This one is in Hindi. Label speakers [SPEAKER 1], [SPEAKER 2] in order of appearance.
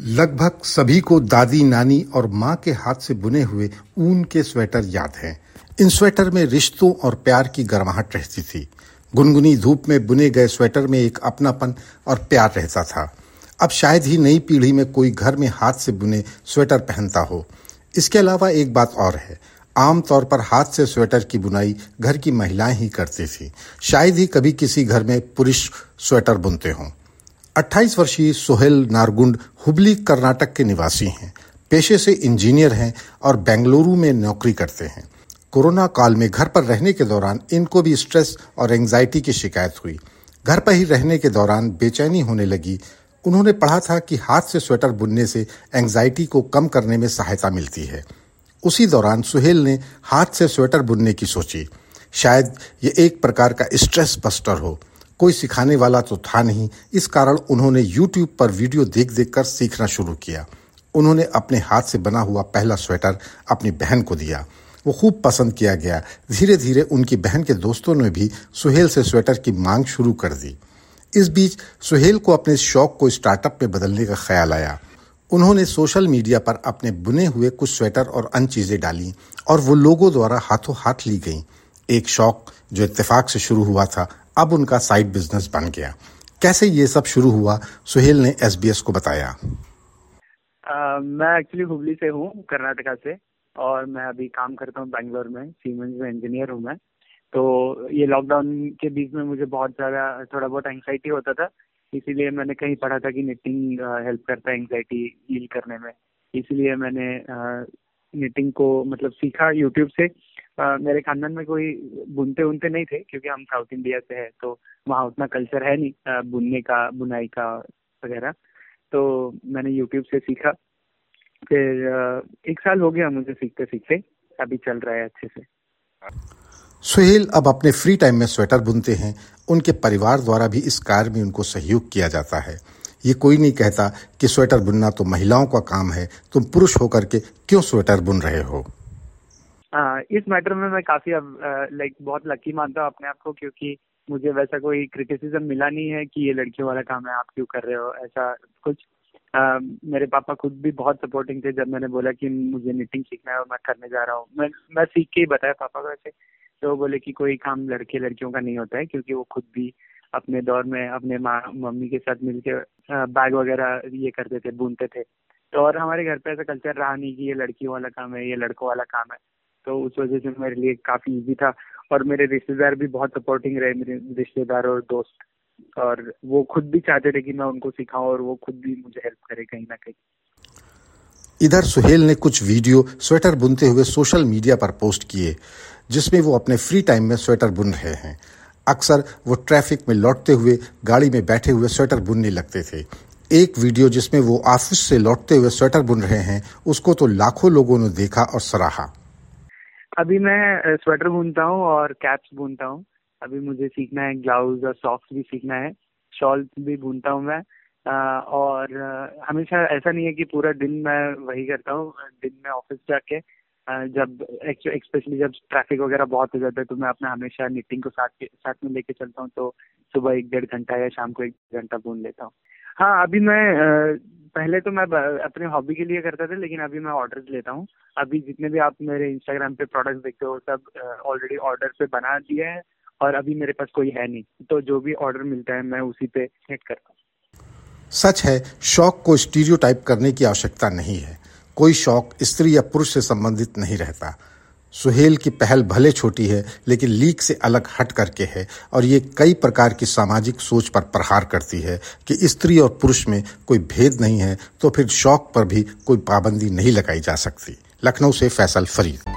[SPEAKER 1] लगभग सभी को दादी, नानी और माँ के हाथ से बुने हुए ऊन के स्वेटर याद हैं। इन स्वेटर में रिश्तों और प्यार की गर्माहट रहती थी। गुनगुनी धूप में बुने गए स्वेटर में एक अपनापन और प्यार रहता था। अब शायद ही नई पीढ़ी में कोई घर में हाथ से बुने स्वेटर पहनता हो। इसके अलावा एक बात और है, आमतौर पर हाथ से स्वेटर की बुनाई घर की महिलाएं ही करती थी। शायद ही कभी किसी घर में पुरुष स्वेटर बुनते हों। 28 वर्षीय सोहेल नारगुंड हुबली कर्नाटक के निवासी हैं। पेशे से इंजीनियर हैं और बेंगलुरु में नौकरी करते हैं। कोरोना काल में घर पर रहने के दौरान इनको भी स्ट्रेस और एंजाइटी की शिकायत हुई। घर पर ही रहने के दौरान बेचैनी होने लगी। उन्होंने पढ़ा था कि हाथ से स्वेटर बुनने से एंजाइटी को कम करने में सहायता मिलती है। उसी दौरान सुहेल ने हाथ से स्वेटर बुनने की सोची। शायद ये एक प्रकार का स्ट्रेस बस्टर हो। कोई सिखाने वाला तो था नहीं, इस कारण उन्होंने YouTube पर वीडियो देख कर सीखना शुरू किया। उन्होंने अपने हाथ से बना हुआ पहला स्वेटर अपनी बहन को दिया। वो खूब पसंद किया गया। धीरे धीरे उनकी बहन के दोस्तों ने भी सुहेल से स्वेटर की मांग शुरू कर दी। इस बीच सुहेल को अपने शौक को स्टार्टअप में बदलने का ख्याल आया। उन्होंने सोशल मीडिया पर अपने बुने हुए कुछ स्वेटर और अन्य चीजें डाली और वो लोगों द्वारा हाथों हाथ ली गईं। एक शौक जो इत्तेफाक से शुरू हुआ था, अब उनका साइड बिजनेस बन गया। कैसे ये सब शुरू हुआ, सुहेल ने SBS को बताया।
[SPEAKER 2] मैं एक्चुअली हुबली से हूँ, कर्नाटका से, और मैं अभी काम करता हूँ बैंगलोर में, सीमेंस में इंजीनियर हूँ मैं। तो ये लॉकडाउन के बीच में मुझे बहुत ज़्यादा थोड़ा बहुत एंग्जाइटी होता था, इसीलिए मैंने कहीं पढ़ा था कि निटिंग हेल्प करता है एंग्जाइटी हील करने में। इसीलिए मैंने निटिंग को मतलब सीखा यूट्यूब से। मेरे खानदान में कोई बुनते नहीं थे, क्योंकि हम साउथ इंडिया से है, तो वहाँ उतना कल्चर है नहीं बुनने का, बुनाई का वगैरह। तो मैंने यूट्यूब से सीखा। फिर 1 साल हो गया मुझे सीखते सीखते, अभी चल रहा है अच्छे से।
[SPEAKER 1] सुहेल अब अपने फ्री टाइम में स्वेटर बुनते हैं। उनके परिवार द्वारा भी इस कार्य में उनको सहयोग किया जाता है। ये कोई नहीं कहता कि स्वेटर बुनना तो महिलाओं का काम है, तुम पुरुष होकर के क्यों स्वेटर बुन रहे हो।
[SPEAKER 2] इस मैटर में मैं काफी अब बहुत लकी मानता हूँ अपने आप को, क्योंकि मुझे वैसा कोई क्रिटिसिज्म मिला नहीं है कि ये लड़कियों वाला काम है, आप क्यों कर रहे हो, ऐसा कुछ। मेरे पापा खुद भी बहुत सपोर्टिंग थे जब मैंने बोला कि मुझे निटिंग सीखना है और मैं करने जा रहा हूँ। मैं सीख के ही बताया पापा को ऐसे। तो वो बोले कि कोई काम लड़के लड़कियों का नहीं होता है, क्योंकि वो खुद भी अपने दौर में अपने मम्मी के साथ मिलके बैग वगैरह ये करते थे, बुनते थे। तो और हमारे घर पे ऐसा कल्चर रहा नहीं कि ये लड़कियों वाला काम है, ये लड़कों वाला काम है। तो उस वजह से मेरे लिए काफी इजी था। और मेरे रिश्तेदार भी बहुत सपोर्टिंग रहे, मेरे रिश्तेदार और दोस्त, और वो खुद भी चाहते थे कि मैं उनको सिखाऊं और वो खुद भी मुझे हेल्प करे कहीं ना कहीं।
[SPEAKER 1] इधर सुहेल ने कुछ वीडियो स्वेटर बुनते हुए सोशल मीडिया पर पोस्ट किए, जिसमें वो अपने फ्री टाइम में स्वेटर बुन रहे हैं। अक्सर वो ट्रैफिक में लौटते हुए गाड़ी में बैठे हुए स्वेटर बुनने लगते थे। एक वीडियो जिसमें वो ऑफिस से लौटते हुए स्वेटर बुन रहे हैं, उसको तो लाखों लोगों ने देखा और सराहा।
[SPEAKER 2] अभी मैं स्वेटर बुनता हूँ और कैप्स बुनता हूँ। अभी मुझे सीखना है ग्लव्स और सॉक्स भी सीखना है, शॉल भी बुनता हूँ मैं। और हमेशा ऐसा नहीं है कि पूरा दिन मैं वही करता हूँ। दिन में ऑफिस जाके जब स्पेशली जब ट्रैफिक वगैरह बहुत हो जाता है, तो मैं अपना हमेशा निटिंग को साथ में लेके चलता हूँ। तो सुबह 1-1.5 घंटा या शाम को 1 घंटा बुन लेता हूँ। हाँ, अभी मैं पहले तो मैं अपने हॉबी के लिए करता था, लेकिन अभी मैं ऑर्डर्स लेता हूँ। अभी जितने भी आप मेरे इंस्टाग्राम पे प्रोडक्ट्स देखते हो, सब ऑलरेडी ऑर्डर पे बना दिए हैं, और अभी मेरे पास कोई है नहीं, तो जो भी ऑर्डर मिलता है मैं उसी पे सेट करता हूँ।
[SPEAKER 1] सच है, शौक को स्टीरियोटाइप करने की आवश्यकता नहीं है। कोई शौक स्त्री या पुरुष से संबंधित नहीं रहता। सुहेल की पहल भले छोटी है, लेकिन लीक से अलग हट करके है, और ये कई प्रकार की सामाजिक सोच पर प्रहार करती है कि स्त्री और पुरुष में कोई भेद नहीं है, तो फिर शौक पर भी कोई पाबंदी नहीं लगाई जा सकती। लखनऊ से फैसल फरीद।